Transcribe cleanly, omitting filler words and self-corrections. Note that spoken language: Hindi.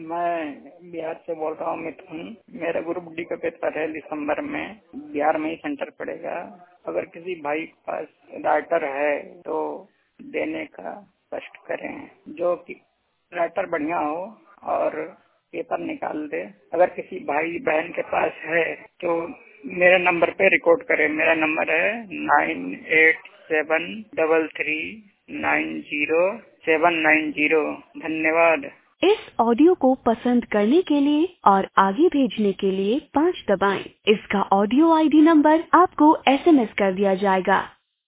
मैं बिहार से बोल रहा हूँ मिथुन। मेरा ग्रुप डी का पेपर है दिसंबर में। बिहार में ही सेंटर पड़ेगा। अगर किसी भाई के पास राइटर है तो देने का कष्ट करें, जो कि राइटर बढ़िया हो और पेपर निकाल दे। अगर किसी भाई बहन के पास है तो मेरे नंबर पे रिकॉर्ड करें। मेरा नंबर है 987333907990। धन्यवाद। इस ऑडियो को पसंद करने के लिए और आगे भेजने के लिए 5 दबाएं। इसका ऑडियो आईडी नंबर आपको एसएमएस कर दिया जाएगा।